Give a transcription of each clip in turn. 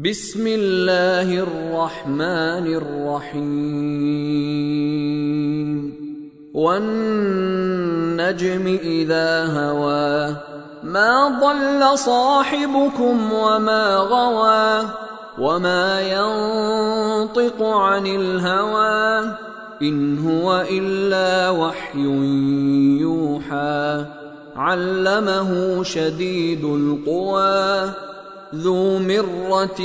بسم الله الرحمن الرحيم والنجم إذا هوى ما ضل صاحبكم وما غوى وما ينطق عن الهوى إن هو إلا وحي يوحى علمه شديد القوى ذو مرة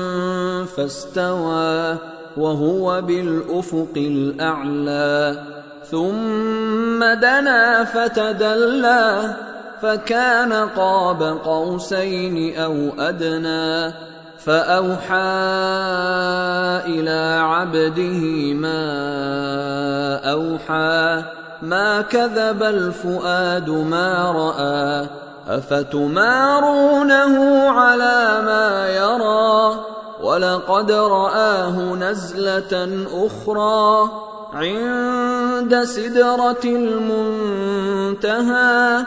فاستوى وهو بالأفق الأعلى ثم دنا فتدلى فكان قاب قوسين أو أدنى فأوحى إلى عبده ما أوحى ما كذب الفؤاد ما رأى أفتمارونه على ما يرى ولقد رآه نزلة أخرى عند سدرة المنتهى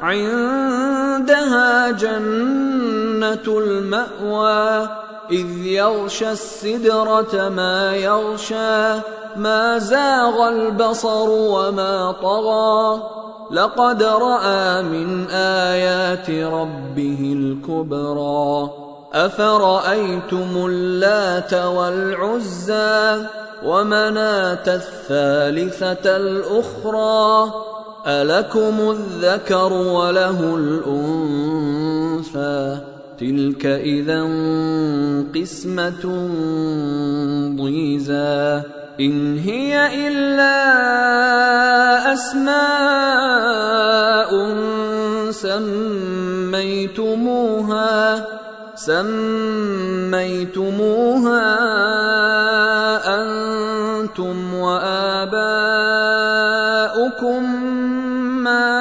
عندها جنة المأوى إذ يغشى السدرة ما يغشى ما زاغ البصر وما طغى لقد رأى من آيات ربه الكبرى أفرأيتم اللات والعزى ومناة الثالثة الأخرى ألكم الذكر وله الأنثى تلك إذا قسمة ضيزى إن هي إلا أسماء سميتموها أنتم وآباؤكم ما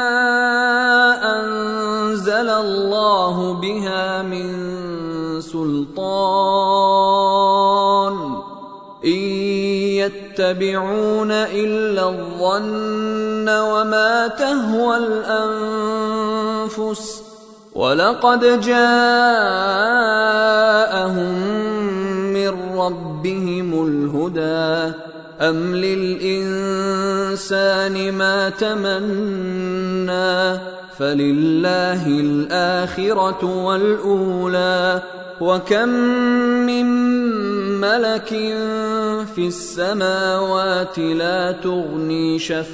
أنزل الله بها من سلطان إن يتبعون إلا الظن وما تهوى الأنفس ولقد جاءهم من ربهم الهدى أم للإنسان ما تمنى فلله الآخرة والأولى وكم من ملك في السماوات لا تغني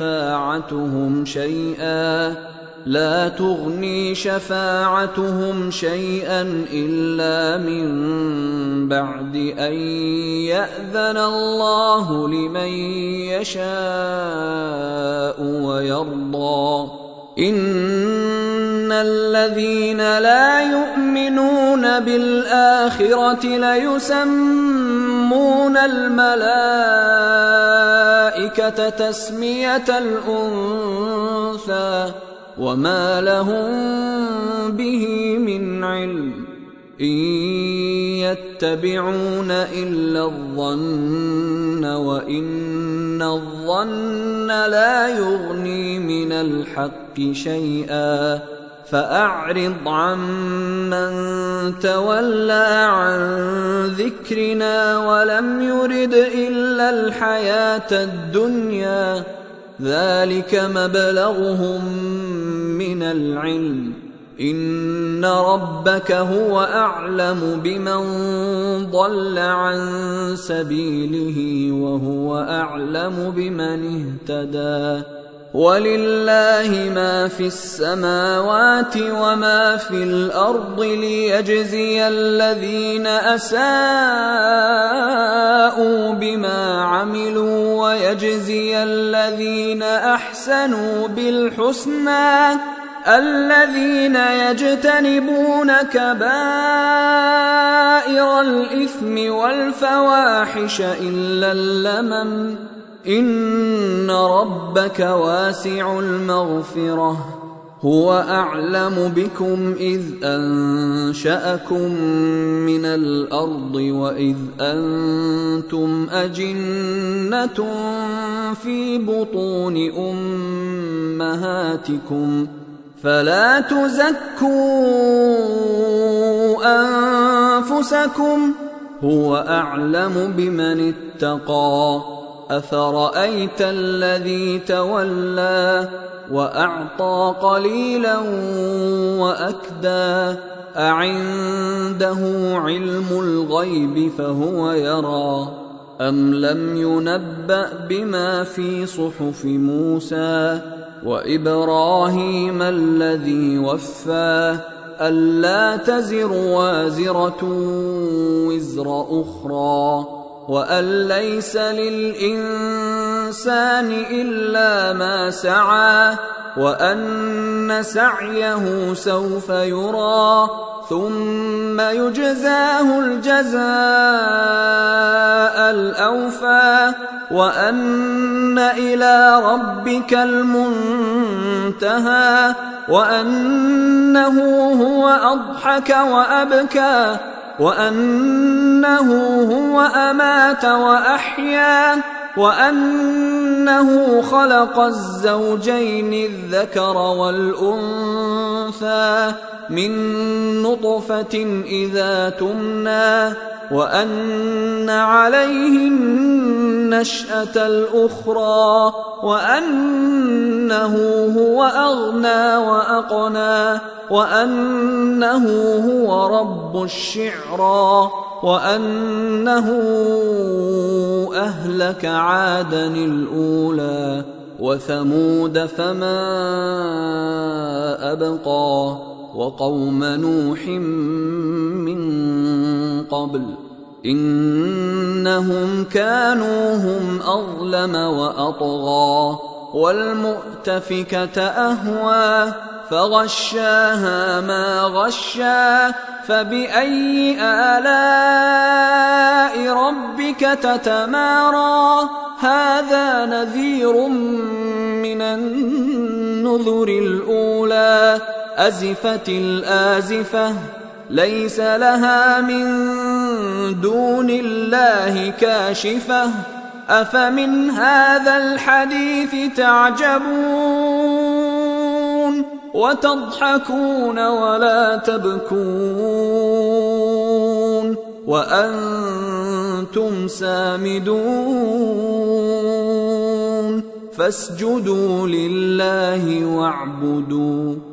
شفاعتهم شيئا إلا من بعد أن يأذن الله لمن يشاء ويرضى إن الذين لا يؤمنون بالآخرة ليسمون الملائكة تسمية الأنثى وما لهم به من علم إن يتبعون إلا الظن وإن الظن لا يغني من الحق شيئا فأعرض عمن تولى عن ذكرنا ولم يرد إلا الحياة الدنيا ذلك مبلغهم من العلم إن ربك هو أعلم بمن ضل عن سبيله وهو أعلم بمن اهتدى ولله ما في السماوات وما في الأرض ليجزي الذين أساءوا بما عملوا ويجزي الذين أحسنوا بالحسنى الذين يجتنبون كبائر الإثم والفواحش إلا اللمم إن ربك واسع المغفرة هو أعلم بكم إذ أنشأكم من الأرض وإذ أنتم أجنة في بطون أمهاتكم فلا تزكوا أنفسكم هو أعلم بمن اتقى أفرأيت الذي تولى وأعطى قليلا وأكدى أعنده علم الغيب فهو يرى أم لم ينبأ بما في صحف موسى وإبراهيم الذي وفى ألا تزر وازرة وزر أخرى وأن ليس للإنسان إلا ما سعى وأن سعيه سوف يرى ثم يجزاه الجزاء الأوفى وأن إلى ربك المنتهى وأنه هو أضحك وأبكى وأنه هو أمات وأحيا وأنه خلق الزوجين الذكر والأنثى من نطفة إذا تمنى وأن عليه النشأة الأخرى وأنه هو أغنى وأقنى وأنه هو رب الشعرى وأنه أهلك عادا الأولى وثمود فما أبقى وقوم نوح من قبل إنهم كانوا هم أظلم وأطغى والمؤتفكة أهوى فغشاها ما غشا فبأي آلاء ربك تتمارى هذا نذير من النذر الأولى أزفت الآزفة ليس لها من دون الله كاشفة أفمن هذا الحديث تعجبون وتضحكون ولا تبكون وأنتم سامدون فاسجدوا لله واعبدوا